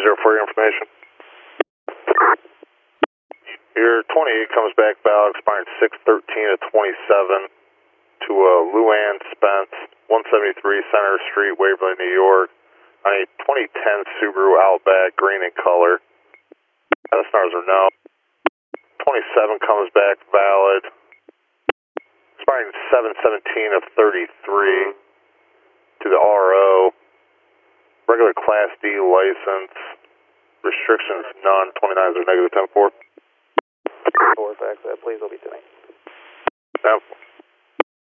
for your information. Your 28 comes back valid, expiring 6/13 of 27 to Luann Spence, 173 Center Street, Waverly, New York, on a 2010 Subaru Outback, green in color. The stars are no. 27 comes back valid, expiring 7/17 of 33 to the RO. Regular Class D license. Restrictions none. 29s are negative 10-4. Fax that, please. I'll be tonight. 10-4.